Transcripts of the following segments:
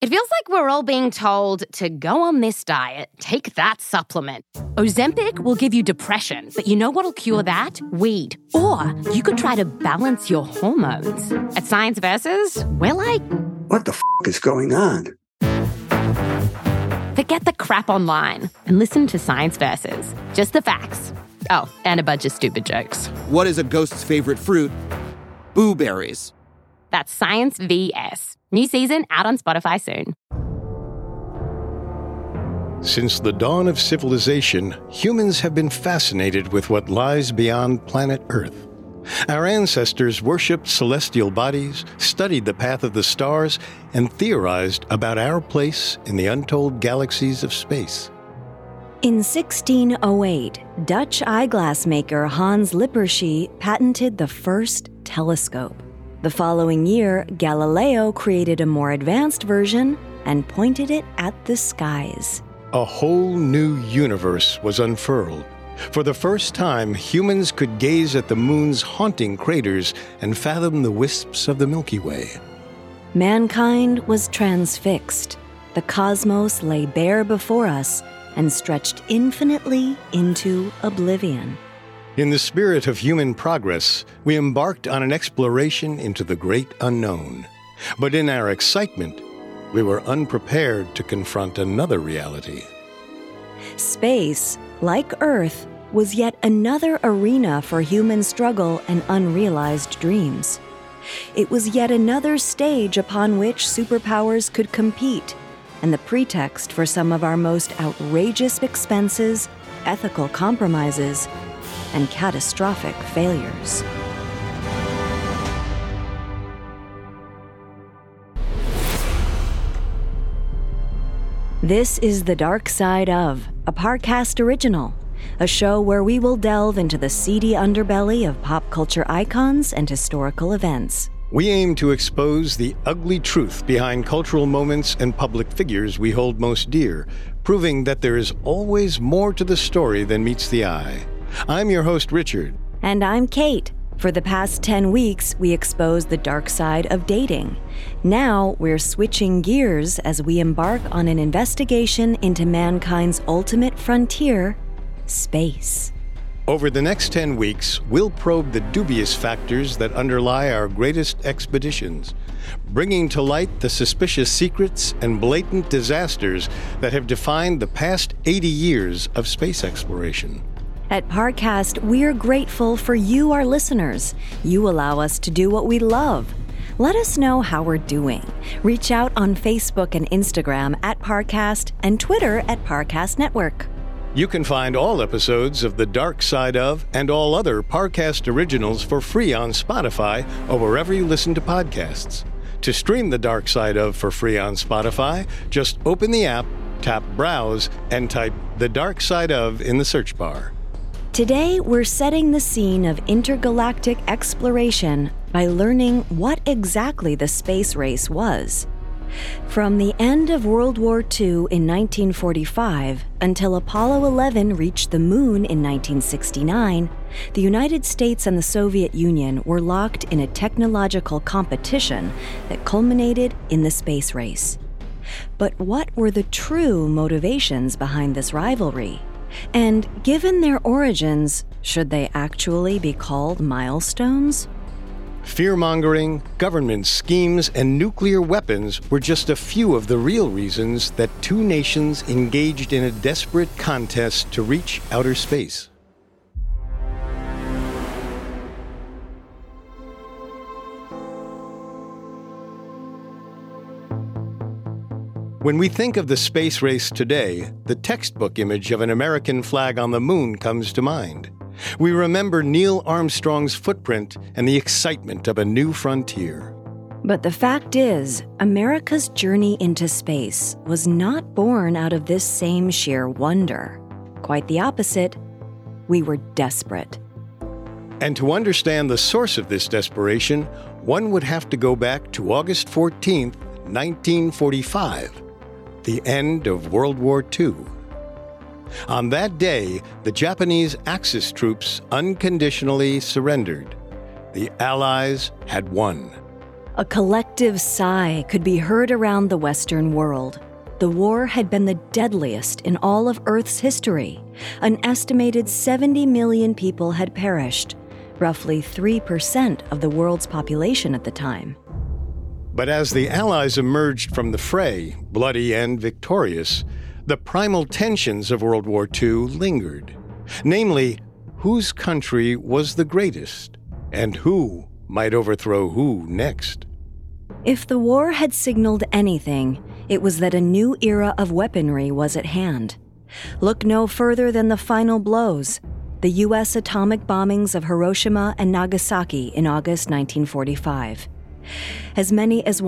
It feels like we're all being told to go on this diet, take that supplement. Ozempic will give you depression, but you know what'll cure that? Weed. Or you could try to balance your hormones. At Science Versus, we're like, what the is going on? Forget the crap online and listen to Science Versus. Just the facts. Oh, and a bunch of stupid jokes. What is a ghost's favorite fruit? Blueberries. That's Science VS. New season out on Spotify soon. Since the dawn of civilization, humans have been fascinated with what lies beyond planet Earth. Our ancestors worshipped celestial bodies, studied the path of the stars, and theorized about our place in the untold galaxies of space. In 1608, Dutch eyeglass maker Hans Lippershey patented the first telescope. The following year, Galileo created a more advanced version and pointed it at the skies. A whole new universe was unfurled. For the first time, humans could gaze at the moon's haunting craters and fathom the wisps of the Milky Way. Mankind was transfixed. The cosmos lay bare before us and stretched infinitely into oblivion. In the spirit of human progress, we embarked on an exploration into the great unknown. But in our excitement, we were unprepared to confront another reality. Space, like Earth, was yet another arena for human struggle and unrealized dreams. It was yet another stage upon which superpowers could compete, and the pretext for some of our most outrageous expenses, ethical compromises, and catastrophic failures. This is The Dark Side of, a Parcast original, a show where we will delve into the seedy underbelly of pop culture icons and historical events. We aim to expose the ugly truth behind cultural moments and public figures we hold most dear, proving that there is always more to the story than meets the eye. I'm your host, Richard. And I'm Kate. For the past 10 weeks, we exposed the dark side of dating. Now, we're switching gears as we embark on an investigation into mankind's ultimate frontier, space. Over the next 10 weeks, we'll probe the dubious factors that underlie our greatest expeditions, bringing to light the suspicious secrets and blatant disasters that have defined the past 80 years of space exploration. At Parcast, we're grateful for you, our listeners. You allow us to do what we love. Let us know how we're doing. Reach out on Facebook and Instagram at Parcast and Twitter at Parcast Network. You can find all episodes of The Dark Side of and all other Parcast originals for free on Spotify or wherever you listen to podcasts. To stream The Dark Side of for free on Spotify, just open the app, tap Browse, and type The Dark Side of in the search bar. Today, we're setting the scene of intergalactic exploration by learning what exactly the space race was. From the end of World War II in 1945 until Apollo 11 reached the moon in 1969, the United States and the Soviet Union were locked in a technological competition that culminated in the space race. But what were the true motivations behind this rivalry? And given their origins, should they actually be called milestones? Fear-mongering, government schemes, and nuclear weapons were just a few of the real reasons that two nations engaged in a desperate contest to reach outer space. When we think of the space race today, the textbook image of an American flag on the moon comes to mind. We remember Neil Armstrong's footprint and the excitement of a new frontier. But the fact is, America's journey into space was not born out of this same sheer wonder. Quite the opposite. We were desperate. And to understand the source of this desperation, one would have to go back to August 14th, 1945, the end of World War II. On that day, the Japanese Axis troops unconditionally surrendered. The Allies had won. A collective sigh could be heard around the Western world. The war had been the deadliest in all of Earth's history. An estimated 70 million people had perished, roughly 3% of the world's population at the time. But as the Allies emerged from the fray, bloody and victorious, the primal tensions of World War II lingered. Namely, whose country was the greatest, and who might overthrow who next? If the war had signaled anything, it was that a new era of weaponry was at hand. Look no further than the final blows, the U.S. atomic bombings of Hiroshima and Nagasaki in August 1945. As many as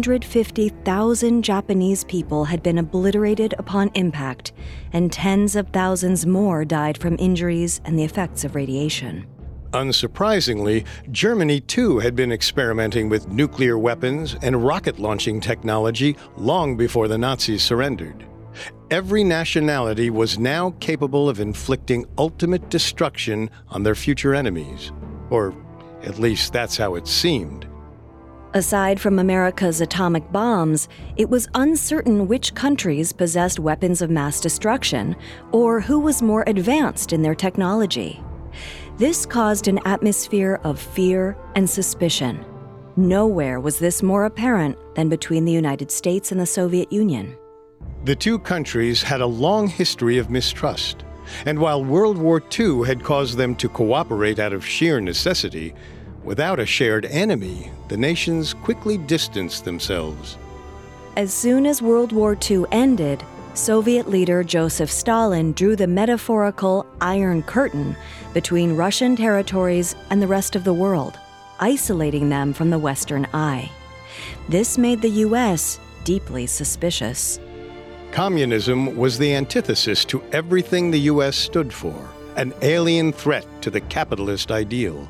150,000 Japanese people had been obliterated upon impact, and tens of thousands more died from injuries and the effects of radiation. Unsurprisingly, Germany too had been experimenting with nuclear weapons and rocket launching technology long before the Nazis surrendered. Every nationality was now capable of inflicting ultimate destruction on their future enemies. Or at least that's how it seemed. Aside from America's atomic bombs, it was uncertain which countries possessed weapons of mass destruction or who was more advanced in their technology. This caused an atmosphere of fear and suspicion. Nowhere was this more apparent than between the United States and the Soviet Union. The two countries had a long history of mistrust, and while World War II had caused them to cooperate out of sheer necessity, without a shared enemy, the nations quickly distanced themselves. As soon as World War II ended, Soviet leader Joseph Stalin drew the metaphorical Iron Curtain between Russian territories and the rest of the world, isolating them from the Western eye. This made the U.S. deeply suspicious. Communism was the antithesis to everything the U.S. stood for, an alien threat to the capitalist ideal.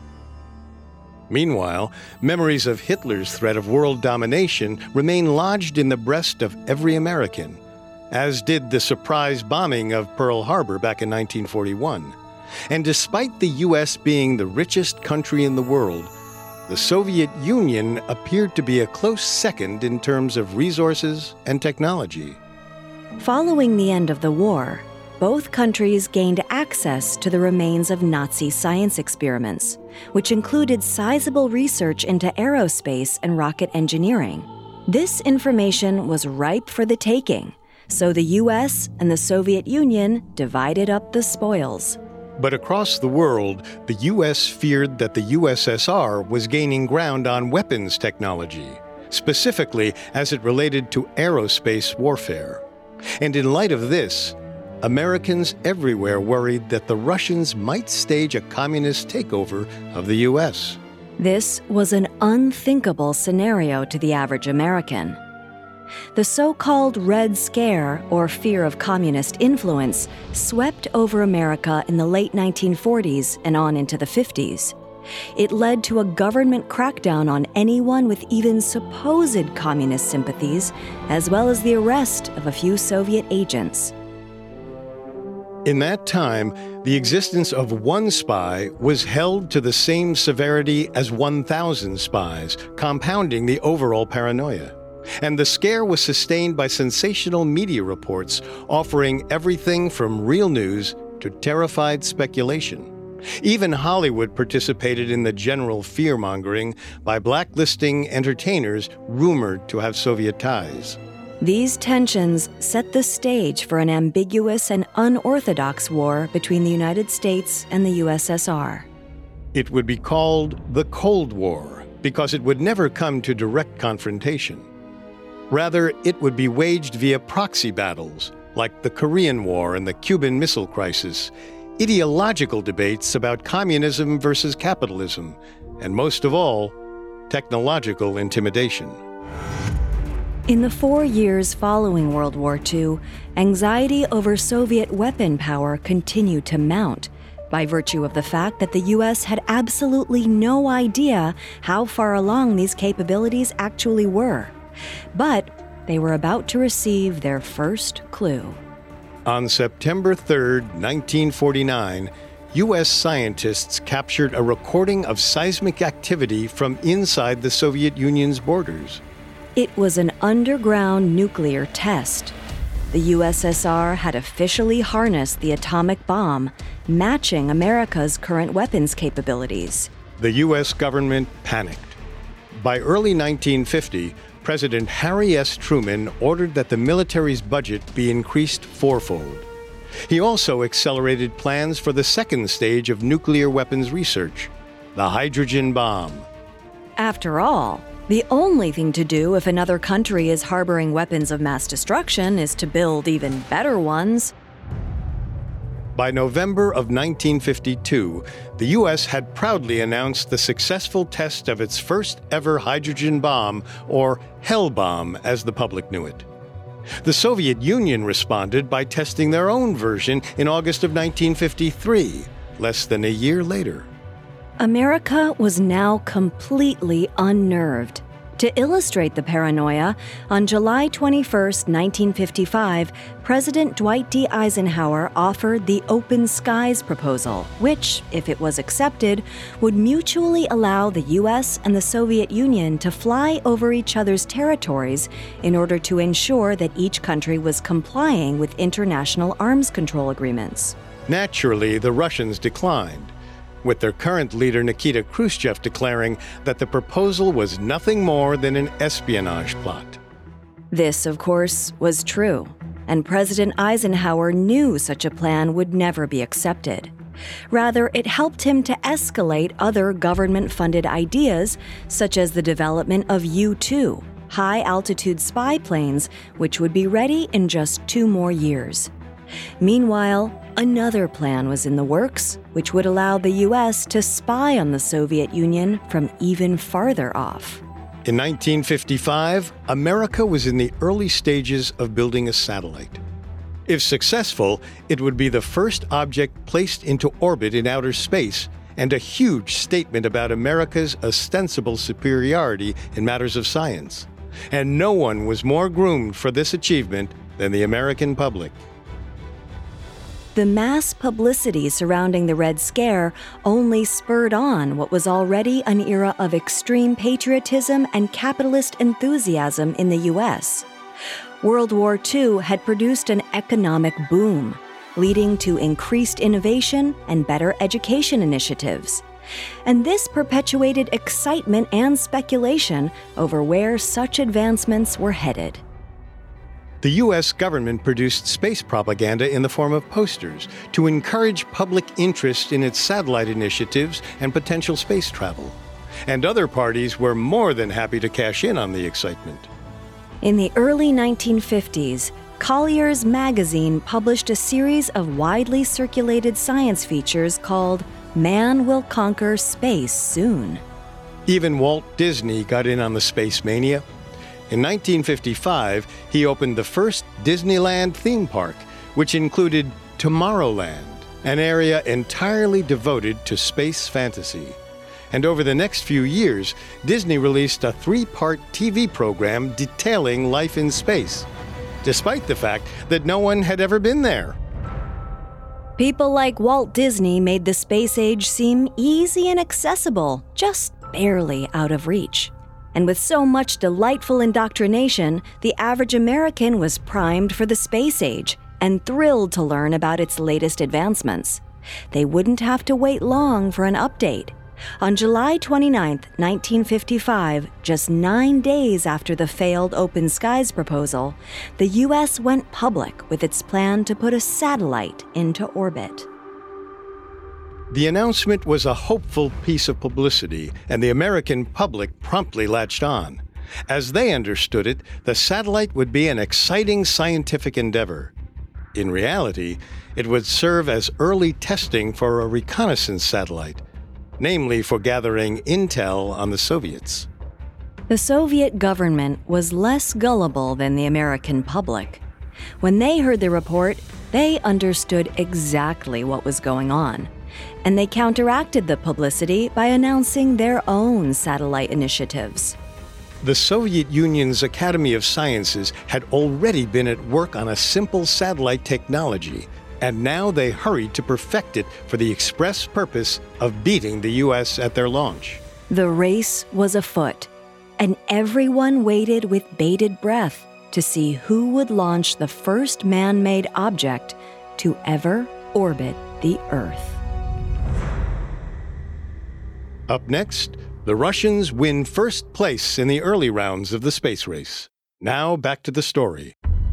Meanwhile, memories of Hitler's threat of world domination remain lodged in the breast of every American, as did the surprise bombing of Pearl Harbor back in 1941. And despite the U.S. being the richest country in the world, the Soviet Union appeared to be a close second in terms of resources and technology. Following the end of the war, both countries gained access to the remains of Nazi science experiments, which included sizable research into aerospace and rocket engineering. This information was ripe for the taking, so the U.S. and the Soviet Union divided up the spoils. But across the world, the U.S. feared that the USSR was gaining ground on weapons technology, specifically as it related to aerospace warfare. And in light of this, Americans everywhere worried that the Russians might stage a communist takeover of the U.S. This was an unthinkable scenario to the average American. The so-called Red Scare, or fear of communist influence, swept over America in the late 1940s and on into the 50s. It led to a government crackdown on anyone with even supposed communist sympathies, as well as the arrest of a few Soviet agents. In that time, the existence of one spy was held to the same severity as 1,000 spies, compounding the overall paranoia. And the scare was sustained by sensational media reports offering everything from real news to terrified speculation. Even Hollywood participated in the general fear-mongering by blacklisting entertainers rumored to have Soviet ties. These tensions set the stage for an ambiguous and unorthodox war between the United States and the USSR. It would be called the Cold War because it would never come to direct confrontation. Rather, it would be waged via proxy battles, like the Korean War and the Cuban Missile Crisis, ideological debates about communism versus capitalism, and most of all, technological intimidation. In the 4 years following World War II, anxiety over Soviet weapon power continued to mount, by virtue of the fact that the U.S. had absolutely no idea how far along these capabilities actually were. But they were about to receive their first clue. On September 3, 1949, U.S. scientists captured a recording of seismic activity from inside the Soviet Union's borders. It was an underground nuclear test. The USSR had officially harnessed the atomic bomb, matching America's current weapons capabilities. The U.S. government panicked. By early 1950, President Harry S. Truman ordered that the military's budget be increased fourfold. He also accelerated plans for the second stage of nuclear weapons research, the hydrogen bomb. After all, the only thing to do if another country is harboring weapons of mass destruction is to build even better ones. By November of 1952, the U.S. had proudly announced the successful test of its first ever hydrogen bomb, or Hell Bomb as the public knew it. The Soviet Union responded by testing their own version in August of 1953, less than a year later. America was now completely unnerved. To illustrate the paranoia, on July 21, 1955, President Dwight D. Eisenhower offered the Open Skies proposal, which, if it was accepted, would mutually allow the U.S. and the Soviet Union to fly over each other's territories in order to ensure that each country was complying with international arms control agreements. Naturally, the Russians declined, with their current leader Nikita Khrushchev declaring that the proposal was nothing more than an espionage plot. This, of course, was true, and President Eisenhower knew such a plan would never be accepted. Rather, it helped him to escalate other government-funded ideas, such as the development of U-2, high-altitude spy planes, which would be ready in just 2 more years. Meanwhile, another plan was in the works, which would allow the U.S. to spy on the Soviet Union from even farther off. In 1955, America was in the early stages of building a satellite. If successful, it would be the first object placed into orbit in outer space, and a huge statement about America's ostensible superiority in matters of science. And no one was more groomed for this achievement than the American public. The mass publicity surrounding the Red Scare only spurred on what was already an era of extreme patriotism and capitalist enthusiasm in the U.S. World War II had produced an economic boom, leading to increased innovation and better education initiatives. And this perpetuated excitement and speculation over where such advancements were headed. The U.S. government produced space propaganda in the form of posters to encourage public interest in its satellite initiatives and potential space travel. And other parties were more than happy to cash in on the excitement. In the early 1950s, Collier's magazine published a series of widely circulated science features called Man Will Conquer Space Soon. Even Walt Disney got in on the space mania. In 1955, he opened the first Disneyland theme park, which included Tomorrowland, an area entirely devoted to space fantasy. And over the next few years, Disney released a 3-part TV program detailing life in space, despite the fact that no one had ever been there. People like Walt Disney made the space age seem easy and accessible, just barely out of reach. And with so much delightful indoctrination, the average American was primed for the space age and thrilled to learn about its latest advancements. They wouldn't have to wait long for an update. On July 29, 1955, just 9 days after the failed Open Skies proposal, the U.S. went public with its plan to put a satellite into orbit. The announcement was a hopeful piece of publicity, and the American public promptly latched on. As they understood it, the satellite would be an exciting scientific endeavor. In reality, it would serve as early testing for a reconnaissance satellite, namely for gathering intel on the Soviets. The Soviet government was less gullible than the American public. When they heard the report, they understood exactly what was going on. And they counteracted the publicity by announcing their own satellite initiatives. The Soviet Union's Academy of Sciences had already been at work on a simple satellite technology, and now they hurried to perfect it for the express purpose of beating the U.S. at their launch. The race was afoot, and everyone waited with bated breath to see who would launch the first man-made object to ever orbit the Earth. Up next, the Russians win first place in the early rounds of the space race. Now back to the story.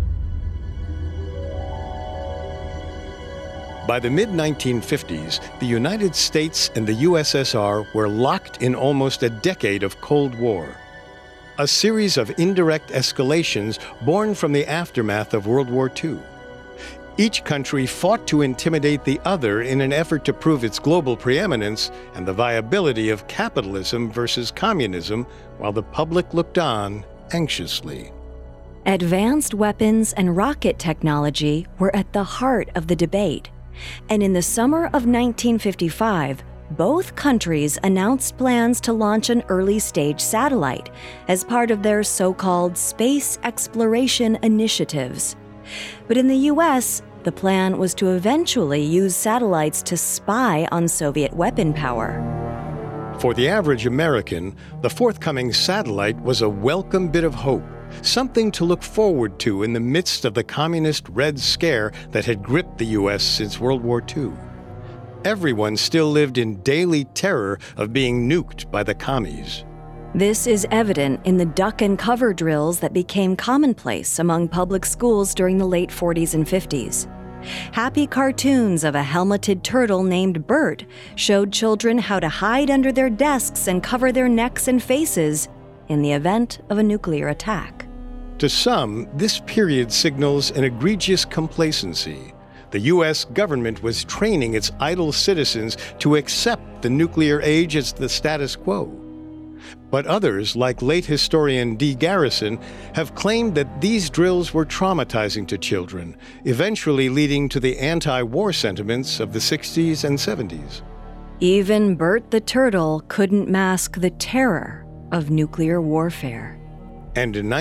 By the mid-1950s, the United States and the USSR were locked in almost a decade of Cold War. A series of indirect escalations born from the aftermath of World War II. Each country fought to intimidate the other in an effort to prove its global preeminence and the viability of capitalism versus communism, while the public looked on anxiously. Advanced weapons and rocket technology were at the heart of the debate, and in the summer of 1955, both countries announced plans to launch an early-stage satellite as part of their so-called space exploration initiatives. But in the U.S., the plan was to eventually use satellites to spy on Soviet weapon power. For the average American, the forthcoming satellite was a welcome bit of hope, something to look forward to in the midst of the communist Red Scare that had gripped the U.S. since World War II. Everyone still lived in daily terror of being nuked by the commies. This is evident in the duck and cover drills that became commonplace among public schools during the late 40s and 50s. Happy cartoons of a helmeted turtle named Bert showed children how to hide under their desks and cover their necks and faces in the event of a nuclear attack. To some, this period signals an egregious complacency. The U.S. government was training its idle citizens to accept the nuclear age as the status quo. But others, like late historian Dee Garrison, have claimed that these drills were traumatizing to children, eventually leading to the anti-war sentiments of the 60s and 70s. Even Bert the Turtle couldn't mask the terror of nuclear warfare. And in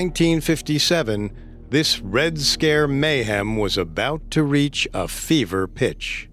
1957, this Red Scare mayhem was about to reach a fever pitch.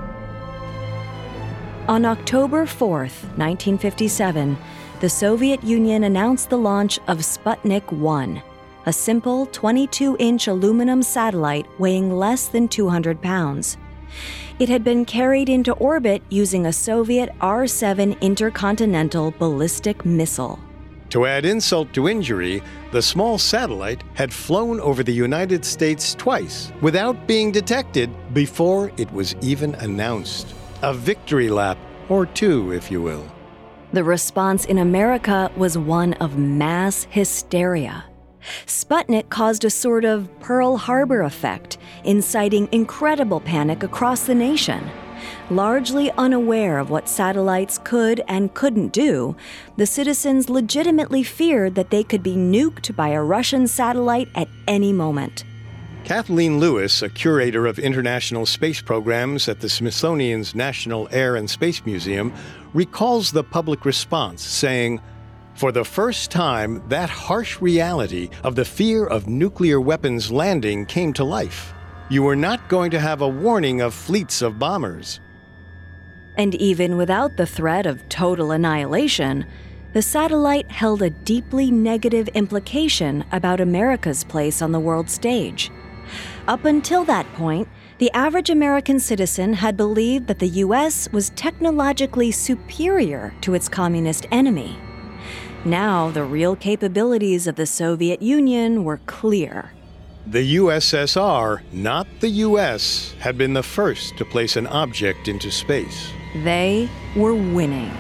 On October 4th, 1957, the Soviet Union announced the launch of Sputnik 1, a simple 22-inch aluminum satellite weighing less than 200 pounds. It had been carried into orbit using a Soviet R-7 intercontinental ballistic missile. To add insult to injury, the small satellite had flown over the United States twice without being detected before it was even announced. A victory lap, or two, if you will. The response in America was one of mass hysteria. Sputnik caused a sort of Pearl Harbor effect, inciting incredible panic across the nation. Largely unaware of what satellites could and couldn't do, the citizens legitimately feared that they could be nuked by a Russian satellite at any moment. Kathleen Lewis, a curator of international space programs at the Smithsonian's National Air and Space Museum, recalls the public response, saying, "For the first time, that harsh reality of the fear of nuclear weapons landing came to life. You were not going to have a warning of fleets of bombers." And even without the threat of total annihilation, the satellite held a deeply negative implication about America's place on the world stage. Up until that point, the average American citizen had believed that the U.S. was technologically superior to its communist enemy. Now, the real capabilities of the Soviet Union were clear. The USSR, not the U.S., had been the first to place an object into space. They were winning.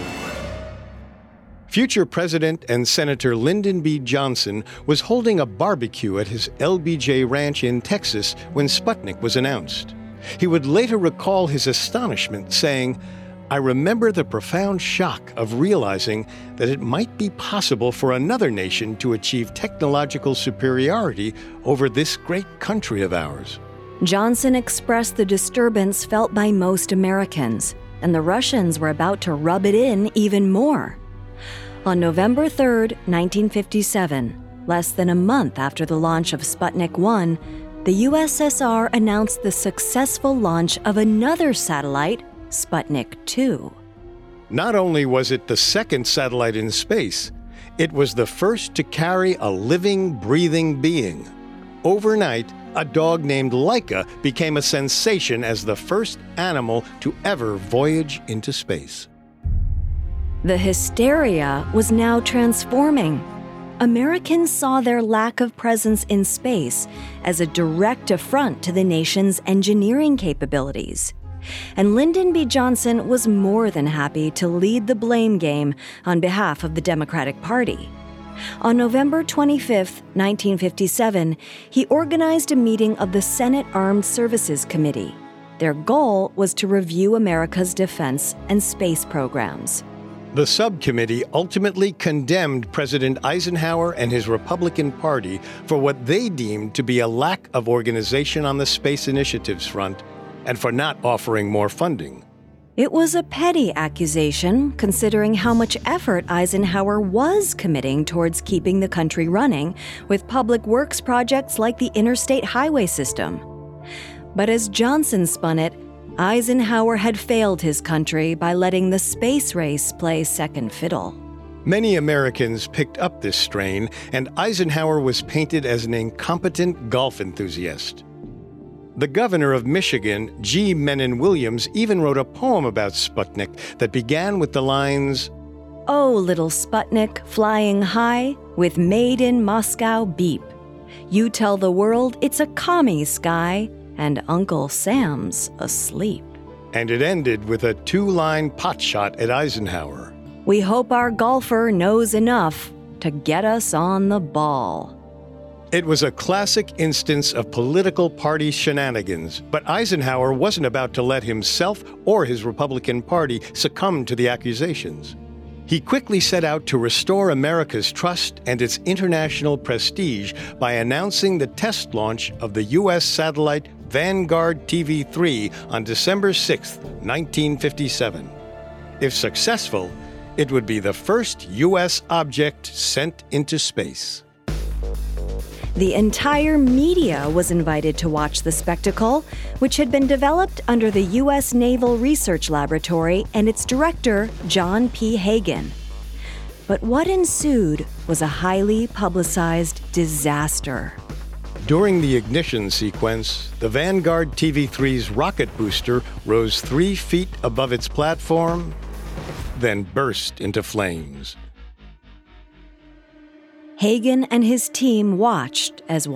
Future President and Senator Lyndon B. Johnson was holding a barbecue at his LBJ Ranch in Texas when Sputnik was announced. He would later recall his astonishment, saying, "I remember the profound shock of realizing that it might be possible for another nation to achieve technological superiority over this great country of ours." Johnson expressed the disturbance felt by most Americans, and the Russians were about to rub it in even more. On November 3, 1957, less than a month after the launch of Sputnik 1, the USSR announced the successful launch of another satellite, Sputnik 2. Not only was it the second satellite in space, it was the first to carry a living, breathing being. Overnight, a dog named Laika became a sensation as the first animal to ever voyage into space. The hysteria was now transforming. Americans saw their lack of presence in space as a direct affront to the nation's engineering capabilities. And Lyndon B. Johnson was more than happy to lead the blame game on behalf of the Democratic Party. On November 25, 1957, he organized a meeting of the Senate Armed Services Committee. Their goal was to review America's defense and space programs. The subcommittee ultimately condemned President Eisenhower and his Republican Party for what they deemed to be a lack of organization on the space initiatives front and for not offering more funding. It was a petty accusation, considering how much effort Eisenhower was committing towards keeping the country running with public works projects like the interstate highway system. But as Johnson spun it, Eisenhower had failed his country by letting the space race play second fiddle. Many Americans picked up this strain, and Eisenhower was painted as an incompetent golf enthusiast. The governor of Michigan, G. Menon Williams, even wrote a poem about Sputnik that began with the lines, "Oh, little Sputnik, flying high, with made in Moscow beep. You tell the world it's a commie sky, and Uncle Sam's asleep." And it ended with a two-line potshot at Eisenhower. "We hope our golfer knows enough to get us on the ball." It was a classic instance of political party shenanigans, but Eisenhower wasn't about to let himself or his Republican Party succumb to the accusations. He quickly set out to restore America's trust and its international prestige by announcing the test launch of the U.S. satellite Vanguard TV3 on December 6, 1957. If successful, it would be the first U.S. object sent into space. The entire media was invited to watch the spectacle, which had been developed under the U.S. Naval Research Laboratory and its director, John P. Hagen. But what ensued was a highly publicized disaster. During the ignition sequence, the Vanguard TV3's rocket booster rose 3 feet above its platform, then burst into flames. Hagen and his team watched as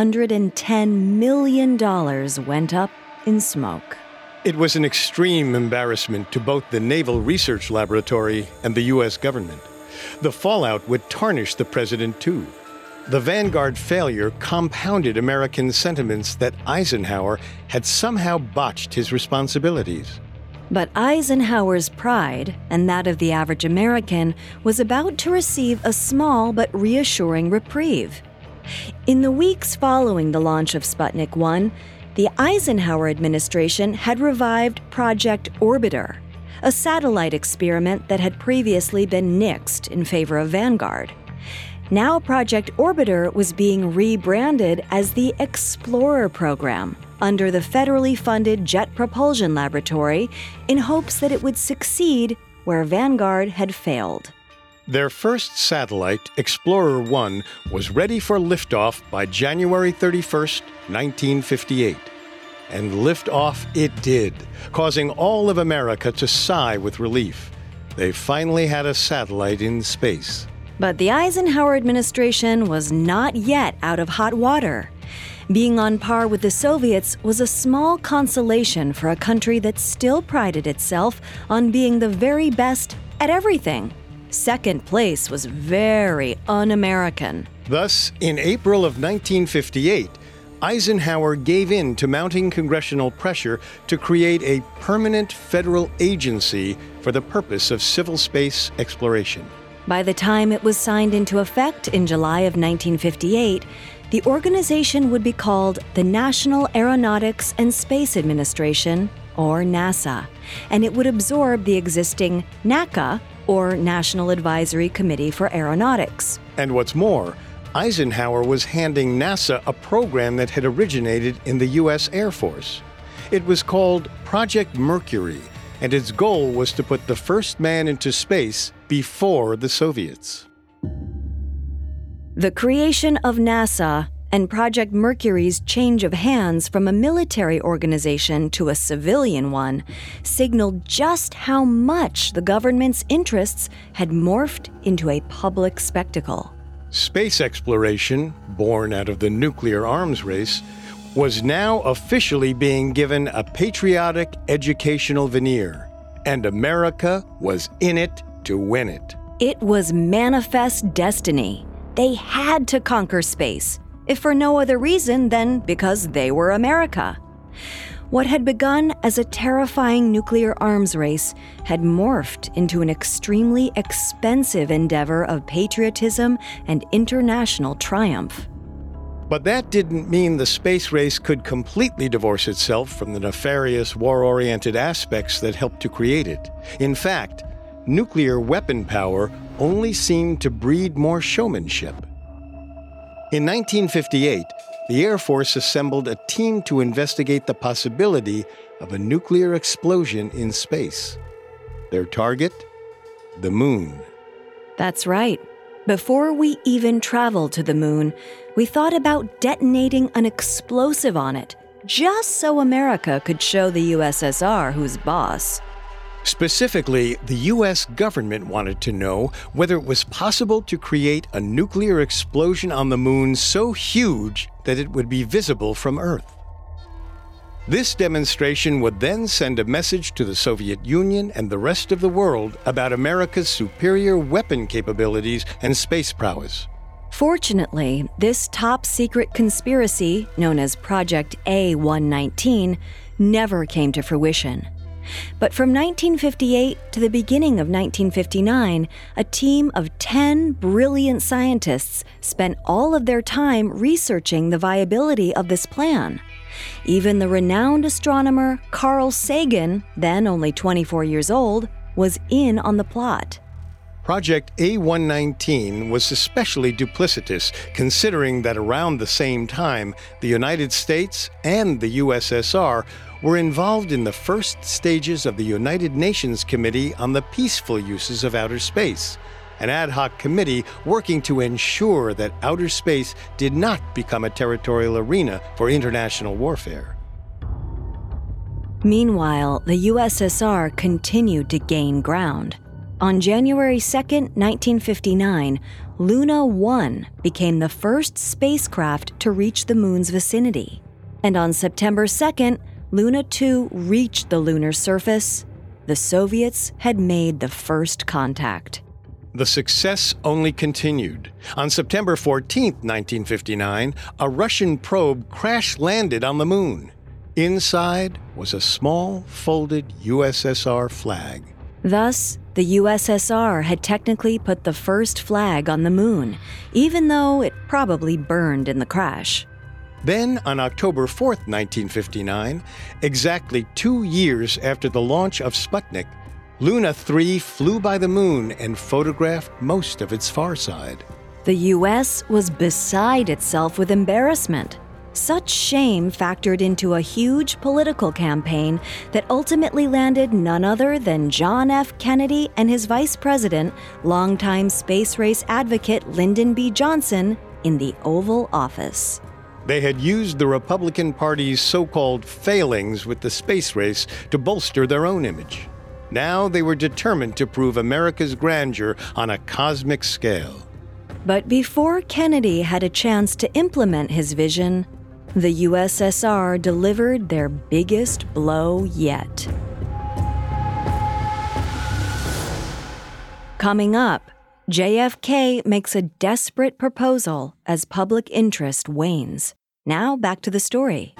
$110 million went up in smoke. It was an extreme embarrassment to both the Naval Research Laboratory and the U.S. government. The fallout would tarnish the president, too. The Vanguard failure compounded American sentiments that Eisenhower had somehow botched his responsibilities. But Eisenhower's pride, and that of the average American, was about to receive a small but reassuring reprieve. In the weeks following the launch of Sputnik 1, the Eisenhower administration had revived Project Orbiter, a satellite experiment that had previously been nixed in favor of Vanguard. Now Project Orbiter was being rebranded as the Explorer program under the federally funded Jet Propulsion Laboratory in hopes that it would succeed where Vanguard had failed. Their first satellite, Explorer 1, was ready for liftoff by January 31st, 1958. And liftoff it did, causing all of America to sigh with relief. They finally had a satellite in space. But the Eisenhower administration was not yet out of hot water. Being on par with the Soviets was a small consolation for a country that still prided itself on being the very best at everything. Second place was very un-American. Thus, in April of 1958, Eisenhower gave in to mounting congressional pressure to create a permanent federal agency for the purpose of civil space exploration. By the time it was signed into effect in July of 1958, the organization would be called the National Aeronautics and Space Administration, or NASA, and it would absorb the existing NACA, or National Advisory Committee for Aeronautics. And what's more, Eisenhower was handing NASA a program that had originated in the U.S. Air Force. It was called Project Mercury, and its goal was to put the first man into space before the Soviets. The creation of NASA and Project Mercury's change of hands from a military organization to a civilian one signaled just how much the government's interests had morphed into a public spectacle. Space exploration, born out of the nuclear arms race, was now officially being given a patriotic educational veneer, and America was in it to win it. It was manifest destiny. They had to conquer space, if for no other reason than because they were America. What had begun as a terrifying nuclear arms race had morphed into an extremely expensive endeavor of patriotism and international triumph. But that didn't mean the space race could completely divorce itself from the nefarious war-oriented aspects that helped to create it. In fact, nuclear weapon power only seemed to breed more showmanship. In 1958, the Air Force assembled a team to investigate the possibility of a nuclear explosion in space. Their target? The moon. That's right. Before we even traveled to the moon, we thought about detonating an explosive on it, just so America could show the USSR who's boss. Specifically, the U.S. government wanted to know whether it was possible to create a nuclear explosion on the moon so huge that it would be visible from Earth. This demonstration would then send a message to the Soviet Union and the rest of the world about America's superior weapon capabilities and space prowess. Fortunately, this top-secret conspiracy, known as Project A-119, never came to fruition. But from 1958 to the beginning of 1959, a team of 10 brilliant scientists spent all of their time researching the viability of this plan. Even the renowned astronomer Carl Sagan, then only 24 years old, was in on the plot. Project A-119 was especially duplicitous, considering that around the same time, the United States and the USSR were involved in the first stages of the United Nations Committee on the Peaceful Uses of Outer Space, an ad hoc committee working to ensure that outer space did not become a territorial arena for international warfare. Meanwhile, the USSR continued to gain ground. On January 2, 1959, Luna 1 became the first spacecraft to reach the moon's vicinity. And on September 2nd, Luna 2 reached the lunar surface. The Soviets had made the first contact. The success only continued. On September 14, 1959, a Russian probe crash-landed on the moon. Inside was a small, folded USSR flag. Thus, the USSR had technically put the first flag on the moon, even though it probably burned in the crash. Then, on October 4, 1959, exactly 2 years after the launch of Sputnik, Luna 3 flew by the moon and photographed most of its far side. The U.S. was beside itself with embarrassment. Such shame factored into a huge political campaign that ultimately landed none other than John F. Kennedy and his vice president, longtime space race advocate Lyndon B. Johnson, in the Oval Office. They had used the Republican Party's so-called failings with the space race to bolster their own image. Now they were determined to prove America's grandeur on a cosmic scale. But before Kennedy had a chance to implement his vision, the USSR delivered their biggest blow yet. Coming up, JFK makes a desperate proposal as public interest wanes. Now back to the story.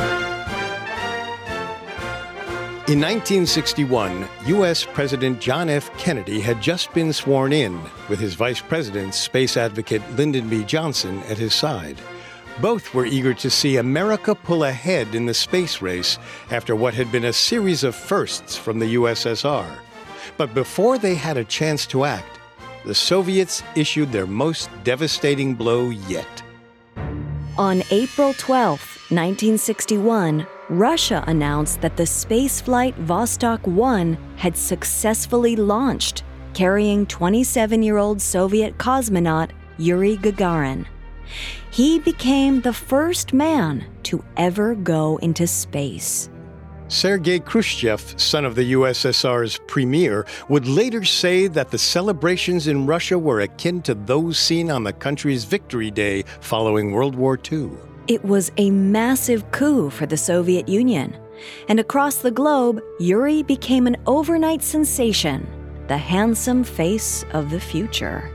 In 1961, U.S. President John F. Kennedy had just been sworn in, with his vice president, space advocate Lyndon B. Johnson, at his side. Both were eager to see America pull ahead in the space race after what had been a series of firsts from the USSR. But before they had a chance to act, the Soviets issued their most devastating blow yet. On April 12, 1961, Russia announced that the spaceflight Vostok 1 had successfully launched, carrying 27-year-old Soviet cosmonaut Yuri Gagarin. He became the first man to ever go into space. Sergei Khrushchev, son of the USSR's premier, would later say that the celebrations in Russia were akin to those seen on the country's Victory Day following World War II. It was a massive coup for the Soviet Union, and across the globe, Yuri became an overnight sensation, the handsome face of the future.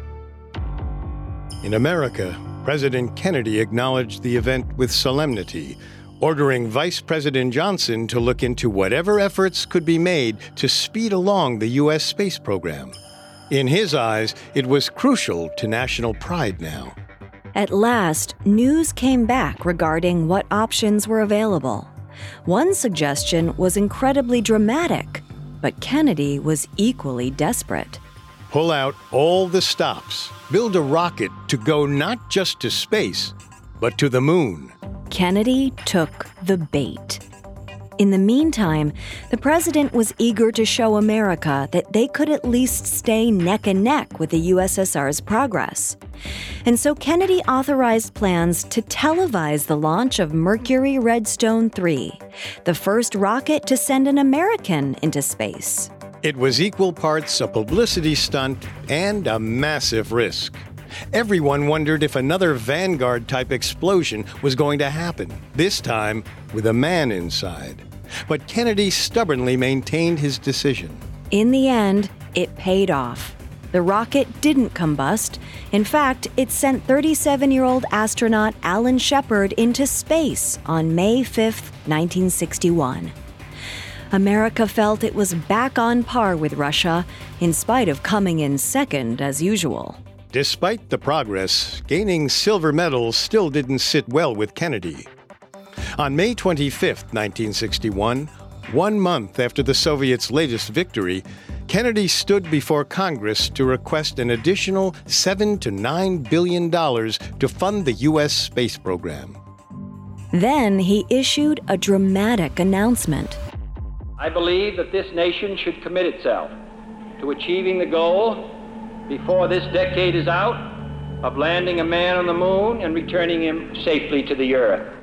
In America, President Kennedy acknowledged the event with solemnity, ordering Vice President Johnson to look into whatever efforts could be made to speed along the U.S. space program. In his eyes, it was crucial to national pride now. At last, news came back regarding what options were available. One suggestion was incredibly dramatic, but Kennedy was equally desperate. Pull out all the stops. Build a rocket to go not just to space, but to the moon. Kennedy took the bait. In the meantime, the president was eager to show America that they could at least stay neck and neck with the USSR's progress. And so Kennedy authorized plans to televise the launch of Mercury Redstone 3, the first rocket to send an American into space. It was equal parts a publicity stunt and a massive risk. Everyone wondered if another Vanguard-type explosion was going to happen, this time with a man inside. But Kennedy stubbornly maintained his decision. In the end, it paid off. The rocket didn't combust. In fact, it sent 37-year-old astronaut Alan Shepard into space on May 5, 1961. America felt it was back on par with Russia, in spite of coming in second as usual. Despite the progress, gaining silver medals still didn't sit well with Kennedy. On May 25, 1961, 1 month after the Soviets' latest victory, Kennedy stood before Congress to request an additional $7 to $9 billion to fund the U.S. space program. Then he issued a dramatic announcement. I believe that this nation should commit itself to achieving the goal before this decade is out, of landing a man on the moon and returning him safely to the Earth.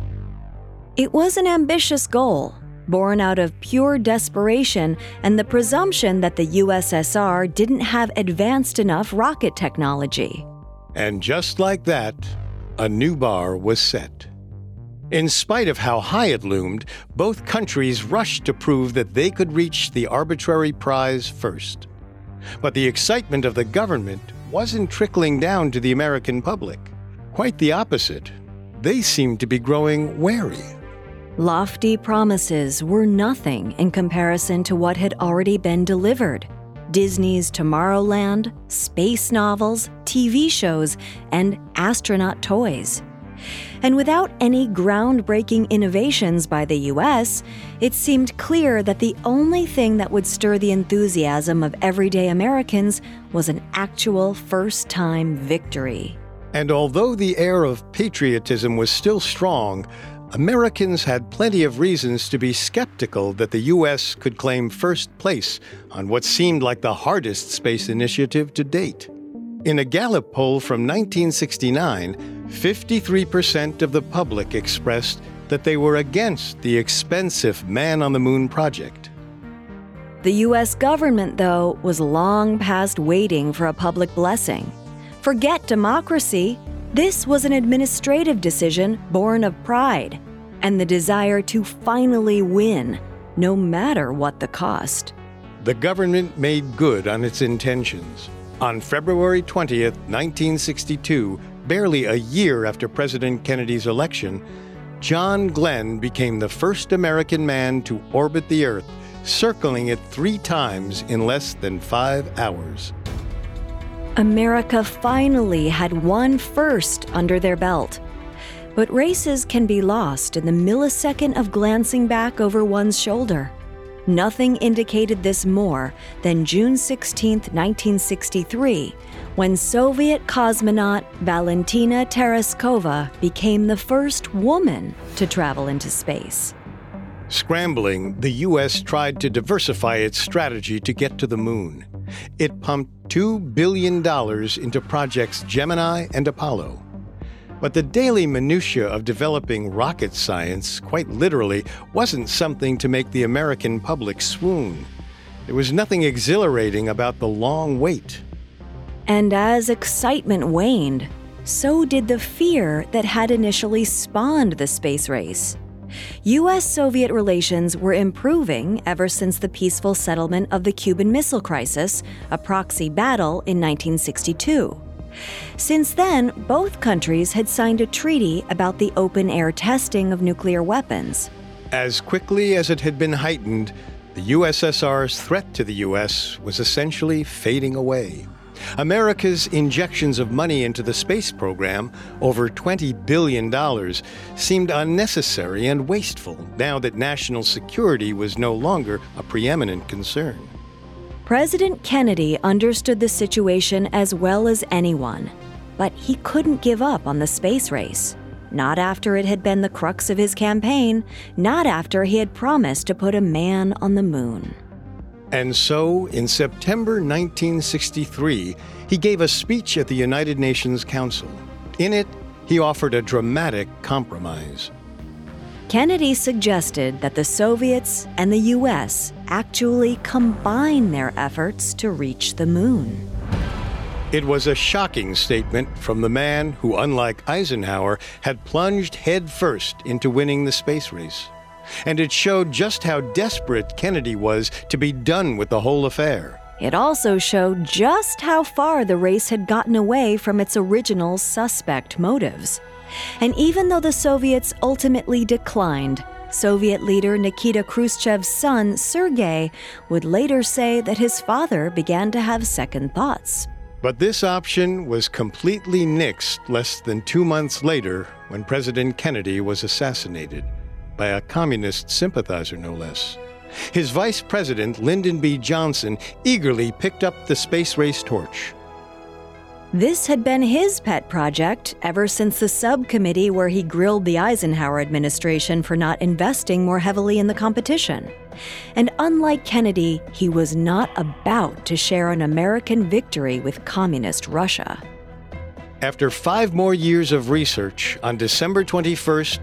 It was an ambitious goal, born out of pure desperation and the presumption that the USSR didn't have advanced enough rocket technology. And just like that, a new bar was set. In spite of how high it loomed, both countries rushed to prove that they could reach the arbitrary prize first. But the excitement of the government wasn't trickling down to the American public. Quite the opposite. They seemed to be growing wary. Lofty promises were nothing in comparison to what had already been delivered. Disney's Tomorrowland, space novels, TV shows, and astronaut toys. And without any groundbreaking innovations by the U.S., it seemed clear that the only thing that would stir the enthusiasm of everyday Americans was an actual first-time victory. And although the air of patriotism was still strong, Americans had plenty of reasons to be skeptical that the U.S. could claim first place on what seemed like the hardest space initiative to date. In a Gallup poll from 1969, 53% of the public expressed that they were against the expensive man-on-the-moon project. The U.S. government, though, was long past waiting for a public blessing. Forget democracy. This was an administrative decision born of pride and the desire to finally win, no matter what the cost. The government made good on its intentions. On February 20th, 1962, barely a year after President Kennedy's election, John Glenn became the first American man to orbit the Earth, circling it 3 times in less than 5 hours. America finally had one first under their belt. But races can be lost in the millisecond of glancing back over one's shoulder. Nothing indicated this more than June 16, 1963, when Soviet cosmonaut Valentina Tereshkova became the first woman to travel into space. Scrambling, the U.S. tried to diversify its strategy to get to the moon. It pumped $2 billion into projects Gemini and Apollo. But the daily minutiae of developing rocket science, quite literally, wasn't something to make the American public swoon. There was nothing exhilarating about the long wait. And as excitement waned, so did the fear that had initially spawned the space race. U.S.-Soviet relations were improving ever since the peaceful settlement of the Cuban Missile Crisis, a proxy battle in 1962. Since then, both countries had signed a treaty about the open-air testing of nuclear weapons. As quickly as it had been heightened, the USSR's threat to the U.S. was essentially fading away. America's injections of money into the space program, over $20 billion, seemed unnecessary and wasteful now that national security was no longer a preeminent concern. President Kennedy understood the situation as well as anyone, but he couldn't give up on the space race. Not after it had been the crux of his campaign, not after he had promised to put a man on the moon. And so, in September 1963, he gave a speech at the United Nations Council. In it, he offered a dramatic compromise. Kennedy suggested that the Soviets and the U.S. actually combine their efforts to reach the moon. It was a shocking statement from the man who, unlike Eisenhower, had plunged headfirst into winning the space race. And it showed just how desperate Kennedy was to be done with the whole affair. It also showed just how far the race had gotten away from its original suspect motives. And even though the Soviets ultimately declined, Soviet leader Nikita Khrushchev's son, Sergei, would later say that his father began to have second thoughts. But this option was completely nixed less than 2 months later when President Kennedy was assassinated. By a communist sympathizer, no less. His vice president, Lyndon B. Johnson, eagerly picked up the space race torch. This had been his pet project ever since the subcommittee where he grilled the Eisenhower administration for not investing more heavily in the competition. And unlike Kennedy, he was not about to share an American victory with communist Russia. After 5 more years of research, on December 21,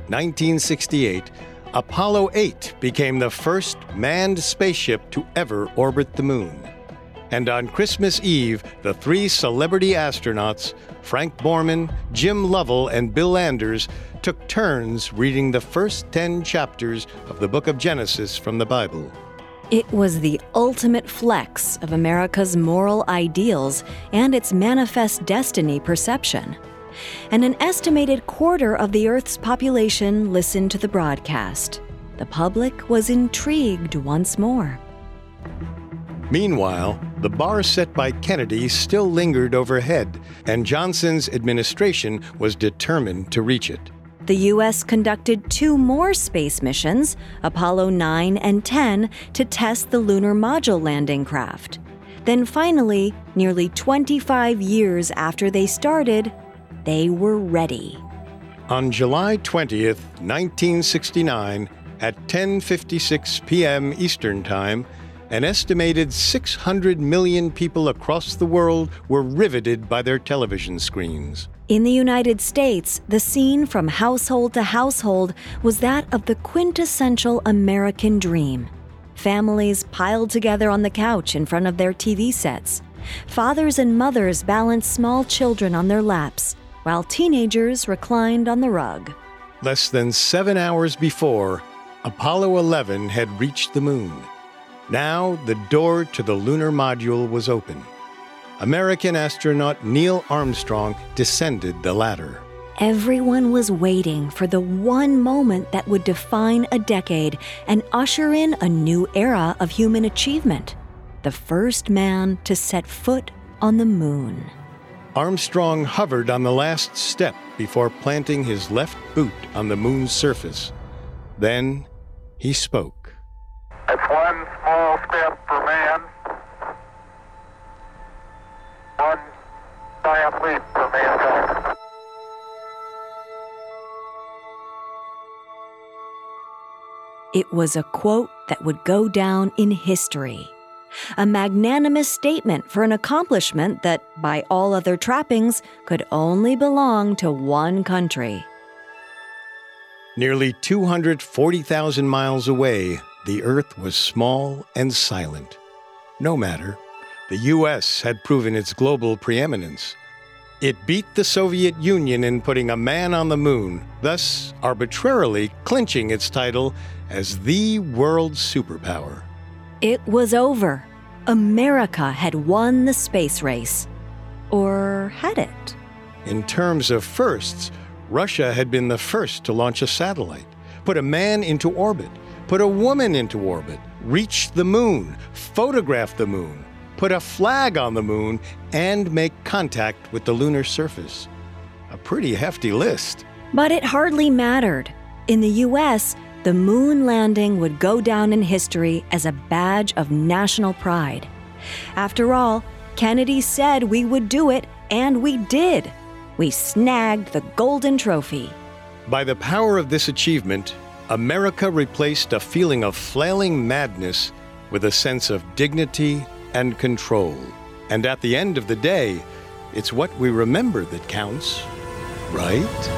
1968, Apollo 8 became the first manned spaceship to ever orbit the moon. And on Christmas Eve, the 3 celebrity astronauts, Frank Borman, Jim Lovell, and Bill Anders, took turns reading the first 10 chapters of the book of Genesis from the Bible. It was the ultimate flex of America's moral ideals and its manifest destiny perception. And an estimated quarter of the Earth's population listened to the broadcast. The public was intrigued once more. Meanwhile, the bar set by Kennedy still lingered overhead, and Johnson's administration was determined to reach it. The U.S. conducted 2 more space missions, Apollo 9 and 10, to test the lunar module landing craft. Then finally, nearly 25 years after they started, they were ready. On July 20th, 1969, at 10:56 p.m. Eastern Time, an estimated 600 million people across the world were riveted by their television screens. In the United States, the scene from household to household was that of the quintessential American dream. Families piled together on the couch in front of their TV sets. Fathers and mothers balanced small children on their laps, while teenagers reclined on the rug. Less than 7 hours before, Apollo 11 had reached the moon. Now the door to the lunar module was open. American astronaut Neil Armstrong descended the ladder. Everyone was waiting for the one moment that would define a decade and usher in a new era of human achievement. The first man to set foot on the moon. Armstrong hovered on the last step before planting his left boot on the moon's surface. Then he spoke. It's One small step for man, one giant leap for mankind. It was a quote that would go down in history. A magnanimous statement for an accomplishment that, by all other trappings, could only belong to one country. Nearly 240,000 miles away, the Earth was small and silent. No matter, the U.S. had proven its global preeminence. It beat the Soviet Union in putting a man on the moon, thus arbitrarily clinching its title as the world superpower. It was over. America had won the space race. Or had it? In terms of firsts, Russia had been the first to launch a satellite, put a man into orbit, put a woman into orbit, reach the moon, photograph the moon, put a flag on the moon, and make contact with the lunar surface. A pretty hefty list. But it hardly mattered. In the U.S., the moon landing would go down in history as a badge of national pride. After all, Kennedy said we would do it, and we did. We snagged the golden trophy. By the power of this achievement, America replaced a feeling of flailing madness with a sense of dignity and control. And at the end of the day, it's what we remember that counts, right?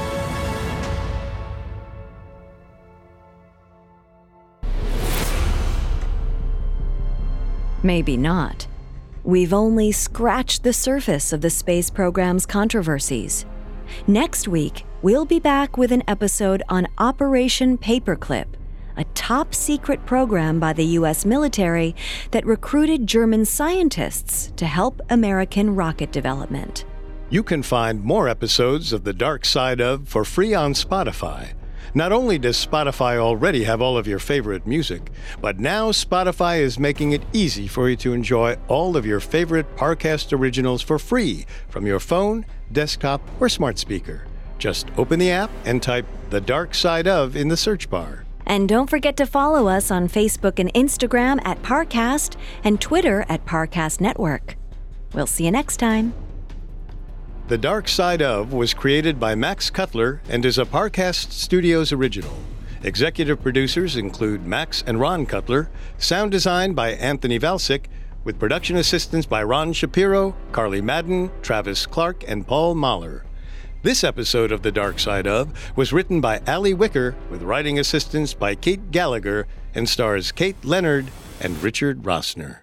Maybe not. We've only scratched the surface of the space program's controversies. Next week, we'll be back with an episode on Operation Paperclip, a top-secret program by the U.S. military that recruited German scientists to help American rocket development. You can find more episodes of The Dark Side of for free on Spotify. Not only does Spotify already have all of your favorite music, but now Spotify is making it easy for you to enjoy all of your favorite Parcast originals for free from your phone, desktop, or smart speaker. Just open the app and type The Dark Side of in the search bar. And don't forget to follow us on Facebook and Instagram at Parcast and Twitter at Parcast Network. We'll see you next time. The Dark Side of was created by Max Cutler and is a Parcast Studios original. Executive producers include Max and Ron Cutler, sound design by Anthony Valsic, with production assistance by Ron Shapiro, Carly Madden, Travis Clark, and Paul Mahler. This episode of The Dark Side of was written by Ali Wicker with writing assistance by Kate Gallagher and stars Kate Leonard and Richard Rossner.